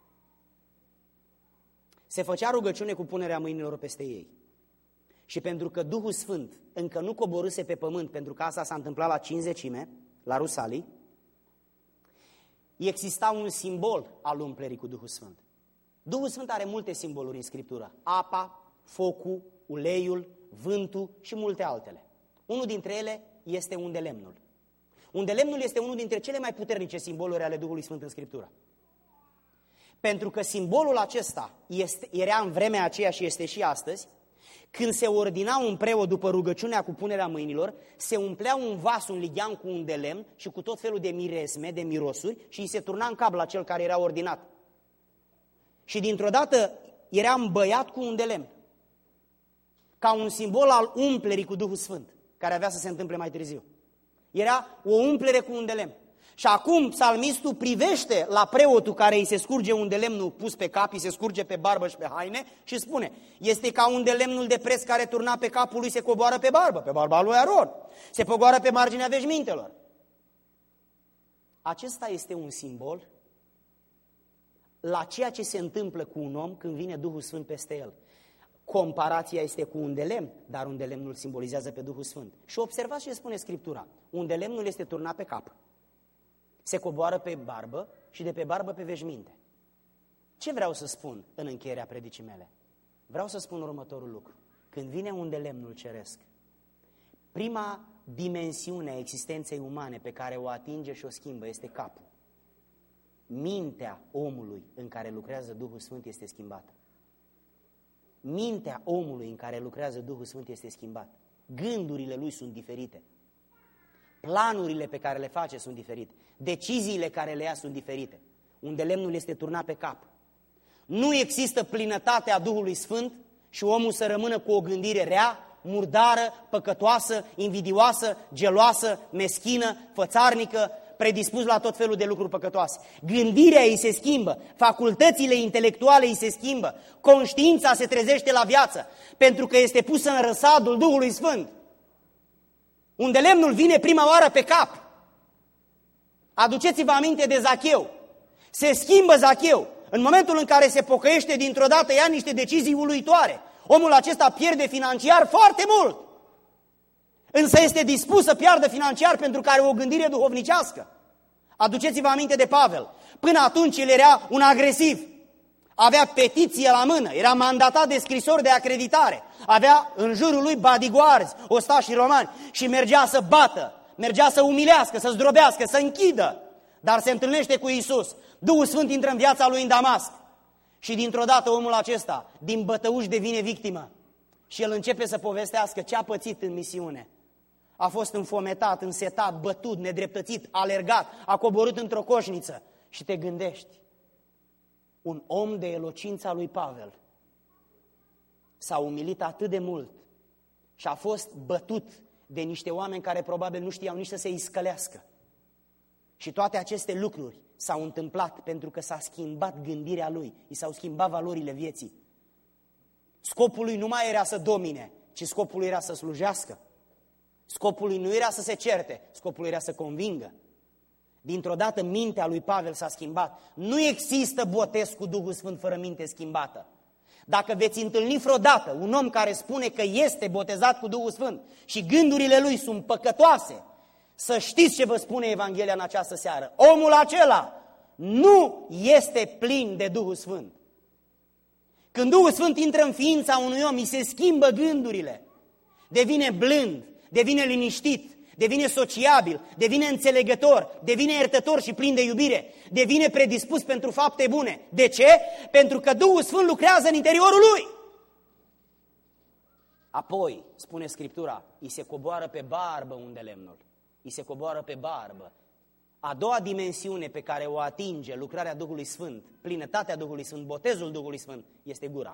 Se făcea rugăciune cu punerea mâinilor peste ei. Și pentru că Duhul Sfânt încă nu coborâse pe pământ, pentru că asta s-a întâmplat la Cincizecime, la Rusalii, exista un simbol al umplerii cu Duhul Sfânt. Duhul Sfânt are multe simboluri în Scriptură. Apa, focul, uleiul, vântul și multe altele. Unul dintre ele este undelemnul. Undelemnul este unul dintre cele mai puternice simboluri ale Duhului Sfânt în Scriptură. Pentru că simbolul acesta era în vremea aceea și este și astăzi, când se ordina un preot după rugăciunea cu punerea mâinilor, se umplea un vas, un lighean cu un de lemn și cu tot felul de miresme, de mirosuri și îi se turna în cap la cel care era ordinat. Și dintr-o dată era îmbăiat cu un de lemn, ca un simbol al umplerii cu Duhul Sfânt, care avea să se întâmple mai târziu. Era o umplere cu un de lemn. Și acum psalmistul privește la preotul care îi se scurge un de lemnul pus pe cap, îi se scurge pe barbă și pe haine și spune, este ca un de lemnul de preț care turna pe capul lui se coboară pe barba lui Aron, se pogoară pe marginea veșmintelor. Acesta este un simbol la ceea ce se întâmplă cu un om când vine Duhul Sfânt peste el. Comparația este cu un de lemn, dar un de lemnul simbolizează pe Duhul Sfânt. Și observați ce spune Scriptura. Un de lemnul este turnat pe cap. Se coboară pe barbă și de pe barbă pe veșminte. Ce vreau să spun în încheierea predicii mele? Vreau să spun următorul lucru. Când vine un de lemnul ceresc, prima dimensiune a existenței umane pe care o atinge și o schimbă este capul. Mintea omului în care lucrează Duhul Sfânt este schimbată. Mintea omului în care lucrează Duhul Sfânt este schimbată. Gândurile lui sunt diferite. Planurile pe care le face sunt diferite. Deciziile care le ia sunt diferite. Unde lemnul este turnat pe cap. Nu există plinătatea Duhului Sfânt și omul să rămână cu o gândire rea, murdară, păcătoasă, invidioasă, geloasă, meschină, fățarnică, predispus la tot felul de lucruri păcătoase. Gândirea ei se schimbă, facultățile intelectuale ei se schimbă, conștiința se trezește la viață, pentru că este pusă în răsadul Duhului Sfânt. Unde lemnul vine prima oară pe cap. Aduceți-vă aminte de Zacheu. Se schimbă Zacheu. În momentul în care se pocăiește dintr-o dată, ia niște decizii uluitoare. Omul acesta pierde financiar foarte mult. Însă este dispus să piardă financiar pentru că are o gândire duhovnicească. Aduceți-vă aminte de Pavel. Până atunci el era un agresiv. avea petiție la mână, era mandatat de scrisori de acreditare, avea în jurul lui bodyguards, ostași romani și mergea să bată, mergea să umilească, să zdrobească, să închidă. Dar se întâlnește cu Iisus, Duhul Sfânt intră în viața lui în Damasc și dintr-o dată omul acesta, din bătăuș, devine victimă și el începe să povestească ce a pățit în misiune. A fost înfometat, însetat, bătut, nedreptățit, alergat, a coborât într-o coșniță și te gândești. Un om de elocința lui Pavel s-a umilit atât de mult și a fost bătut de niște oameni care probabil nu știau nici să se iscălească. Și toate aceste lucruri s-au întâmplat pentru că s-a schimbat gândirea lui, i s-au schimbat valorile vieții. Scopul lui nu mai era să domine, ci scopul lui era să slujească. Scopul lui nu era să se certe, scopul lui era să convingă. Dintr-o dată mintea lui Pavel s-a schimbat. Nu există botez cu Duhul Sfânt fără minte schimbată. Dacă veți întâlni vreodată un om care spune că este botezat cu Duhul Sfânt și gândurile lui sunt păcătoase, să știți ce vă spune Evanghelia în această seară. Omul acela nu este plin de Duhul Sfânt. Când Duhul Sfânt intră în ființa unui om, îi se schimbă gândurile. Devine blând, devine liniștit, devine sociabil, devine înțelegător, devine iertător și plin de iubire, devine predispus pentru fapte bune. De ce? Pentru că Duhul Sfânt lucrează în interiorul lui. Apoi, spune Scriptura, îi se coboară pe barbă unde lemnul. Îi se coboară pe barbă. A doua dimensiune pe care o atinge lucrarea Duhului Sfânt, plinătatea Duhului Sfânt, botezul Duhului Sfânt, este gura.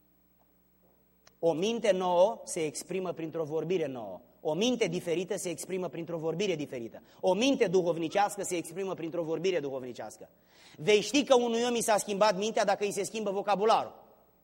O minte nouă se exprimă printr-o vorbire nouă. O minte diferită se exprimă printr-o vorbire diferită. O minte duhovnicească se exprimă printr-o vorbire duhovnicească. Vei ști că unui om i s-a schimbat mintea dacă îi se schimbă vocabularul.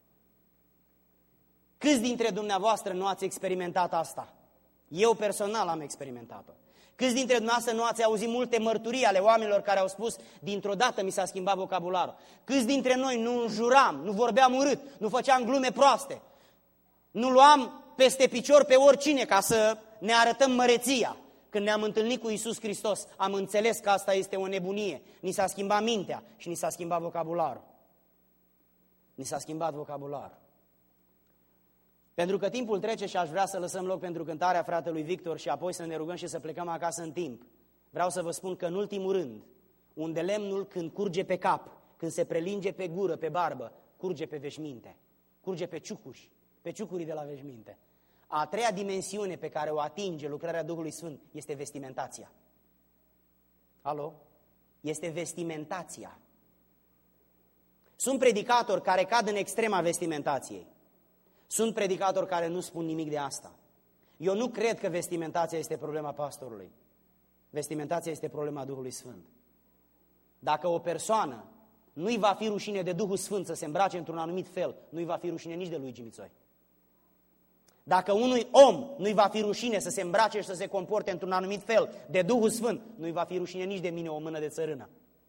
Câți dintre dumneavoastră nu ați experimentat asta? Eu personal am experimentat-o. Câți dintre dumneavoastră nu ați auzit multe mărturii ale oamenilor care au spus dintr-o dată mi s-a schimbat vocabularul? Câți dintre noi nu înjuram, nu vorbeam urât, nu făceam glume proaste, nu luam peste picior pe oricine ca să ne arătăm măreția? Când ne-am întâlnit cu Iisus Hristos, am înțeles că asta este o nebunie. Ni s-a schimbat mintea și ni s-a schimbat vocabularul. Ni s-a schimbat vocabularul. Pentru că timpul trece și aș vrea să lăsăm loc pentru cântarea fratelui Victor și apoi să ne rugăm și să plecăm acasă în timp. Vreau să vă spun că în ultimul rând, unde lemnul când curge pe cap, când se prelinge pe gură, pe barbă, curge pe veșminte, curge pe ciucuși, pe ciucurii de la veșminte. A treia dimensiune pe care o atinge lucrarea Duhului Sfânt este vestimentația. Alo? Este vestimentația. Sunt predicatori care cad în extrema vestimentației. Sunt predicatori care nu spun nimic de asta. Eu nu cred că vestimentația este problema pastorului. Vestimentația este problema Duhului Sfânt. Dacă o persoană nu-i va fi rușine de Duhul Sfânt să se îmbrace într-un anumit fel, nu-i va fi rușine nici de lui Gimițoi. Dacă unui om nu-i va fi rușine să se îmbrace și să se comporte într-un anumit fel de Duhul Sfânt, nu-i va fi rușine nici de mine o mână de țărână.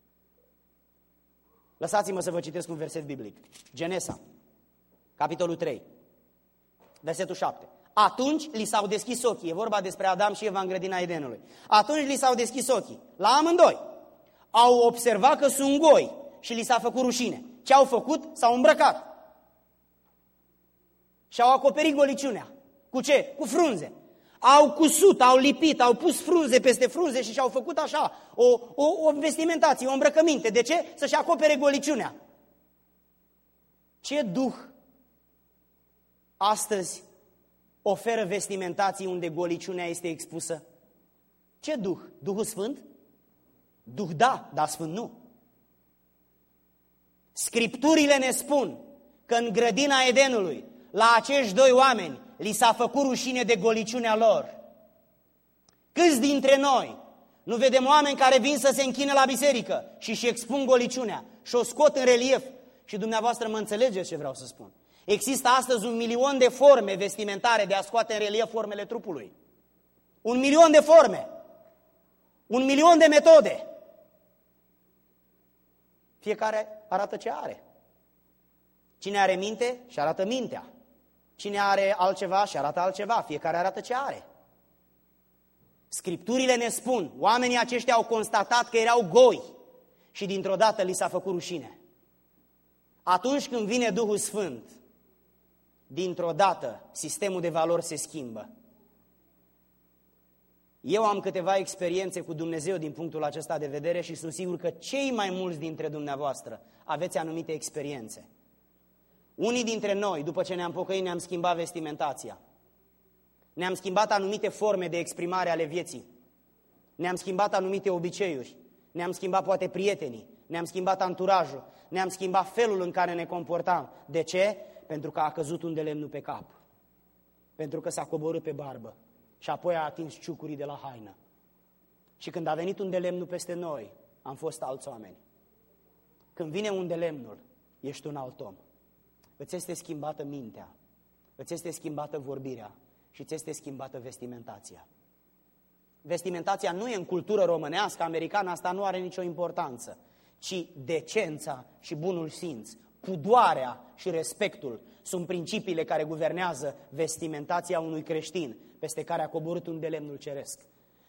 Lăsați-mă să vă citesc un verset biblic. Genesa, capitolul 3, versetul 7. Atunci li s-au deschis ochii, e vorba despre Adam și Eva în grădina Edenului. Atunci li s-au deschis ochii, la amândoi. Au observat că sunt goi și li s-a făcut rușine. Ce au făcut? S-au îmbrăcat. Și-au acoperit goliciunea. Cu ce? Cu frunze. Au cusut, au lipit, au pus frunze peste frunze și și-au făcut așa o vestimentație, o îmbrăcăminte. De ce? Să-și acopere goliciunea. Ce duh astăzi oferă vestimentații unde goliciunea este expusă? Ce duh? Duhul Sfânt? Duh da, dar Sfânt nu. Scripturile ne spun că în grădina Edenului, la acești doi oameni, li s-a făcut rușine de goliciunea lor. Câți dintre noi nu vedem oameni care vin să se închine la biserică și își expun goliciunea și o scot în relief? Și dumneavoastră mă înțelegeți ce vreau să spun. Există astăzi 1.000.000 de forme vestimentare de a scoate în relief formele trupului. 1.000.000 de forme. 1.000.000 de metode. Fiecare arată ce are. Cine are minte, și arată mintea. Cine are altceva, și arată altceva. Fiecare arată ce are. Scripturile ne spun, oamenii aceștia au constatat că erau goi și dintr-o dată li s-a făcut rușine. Atunci când vine Duhul Sfânt, dintr-o dată, sistemul de valori se schimbă. Eu am câteva experiențe cu Dumnezeu din punctul acesta de vedere și sunt sigur că cei mai mulți dintre dumneavoastră aveți anumite experiențe. Unii dintre noi, după ce ne-am pocăit, ne-am schimbat vestimentația. Ne-am schimbat anumite forme de exprimare ale vieții. Ne-am schimbat anumite obiceiuri. Ne-am schimbat poate prietenii. Ne-am schimbat anturajul. Ne-am schimbat felul în care ne comportam. De ce? Pentru că a căzut un de lemnul pe cap. Pentru că s-a coborât pe barbă. Și apoi a atins ciucurii de la haină. Și când a venit un de lemnul peste noi, am fost alți oameni. Când vine un de lemnul, ești un alt om. Îți este schimbată mintea, îți este schimbată vorbirea și îți este schimbată vestimentația. Vestimentația nu e în cultură românească, americană, asta nu are nicio importanță, ci decența și bunul simț, pudoarea și respectul sunt principiile care guvernează vestimentația unui creștin, peste care a coborât un de lemnul ceresc,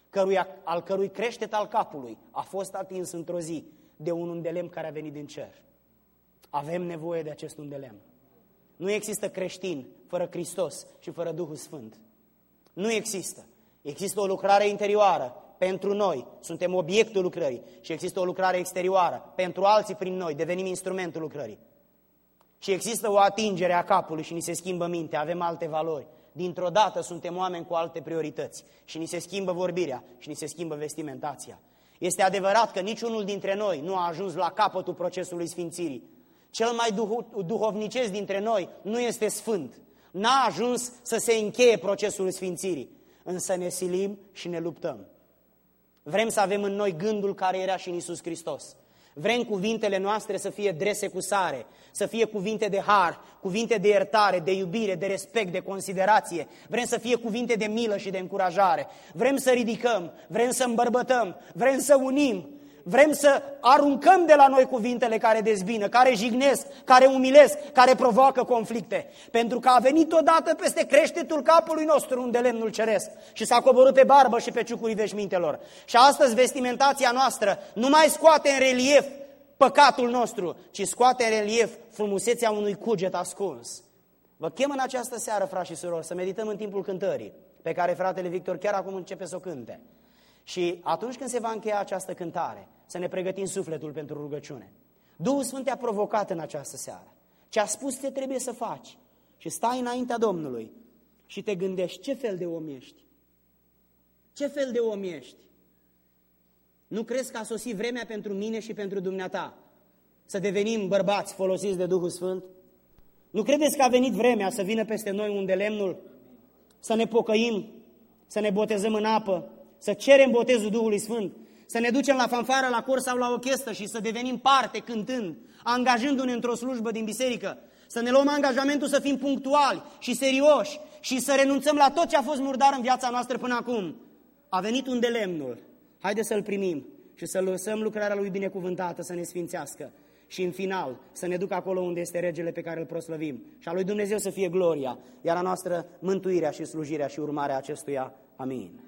al cărui creștet al capului a fost atins într-o zi de un undelemn care a venit din cer. Avem nevoie de acest undelemn. Nu există creștin fără Hristos și fără Duhul Sfânt. Nu există. Există o lucrare interioară pentru noi, suntem obiectul lucrării, și există o lucrare exterioară pentru alții prin noi, devenim instrumentul lucrării. Și există o atingere a capului și ni se schimbă mintea, avem alte valori. Dintr-o dată suntem oameni cu alte priorități și ni se schimbă vorbirea și ni se schimbă vestimentația. Este adevărat că niciunul dintre noi nu a ajuns la capătul procesului sfințirii. Cel mai duhovnicesc dintre noi nu este sfânt. N-a ajuns să se încheie procesul sfințirii, însă ne silim și ne luptăm. Vrem să avem în noi gândul care era și în Iisus Hristos. Vrem cuvintele noastre să fie drese cu sare, să fie cuvinte de har, cuvinte de iertare, de iubire, de respect, de considerație. Vrem să fie cuvinte de milă și de încurajare. Vrem să ridicăm, vrem să îmbărbătăm, vrem să unim. Vrem să aruncăm de la noi cuvintele care dezbină, care jignesc, care umilesc, care provoacă conflicte. Pentru că a venit odată peste creștetul capului nostru un de lemnul ceresc și s-a coborât pe barbă și pe ciucurii veșmintelor. Și astăzi vestimentația noastră nu mai scoate în relief păcatul nostru, ci scoate în relief frumusețea unui cuget ascuns. Vă chem în această seară, frați și surori, să medităm în timpul cântării, pe care fratele Victor chiar acum începe să o cânte. Și atunci când se va încheia această cântare, să ne pregătim sufletul pentru rugăciune. Duhul Sfânt te-a provocat în această seară. Ce a spus te trebuie să faci. Și stai înaintea Domnului și te gândești ce fel de om ești. Ce fel de om ești? Nu crezi că a sosit vremea pentru mine și pentru dumneata să devenim bărbați folosiți de Duhul Sfânt? Nu credeți că a venit vremea să vină peste noi un de lemnul, să ne pocăim, să ne botezăm în apă, să cerem botezul Duhului Sfânt, să ne ducem la fanfară, la cor sau la orchestră și să devenim parte cântând, angajându-ne într-o slujbă din biserică, să ne luăm angajamentul să fim punctuali și serioși și să renunțăm la tot ce a fost murdar în viața noastră până acum. A venit un de lemnul, haideți să-l primim și să lăsăm lucrarea lui binecuvântată să ne sfințească și în final să ne ducă acolo unde este regele pe care îl proslăvim și a lui Dumnezeu să fie gloria, iar a noastră mântuirea și slujirea și urmarea acestuia. Amin.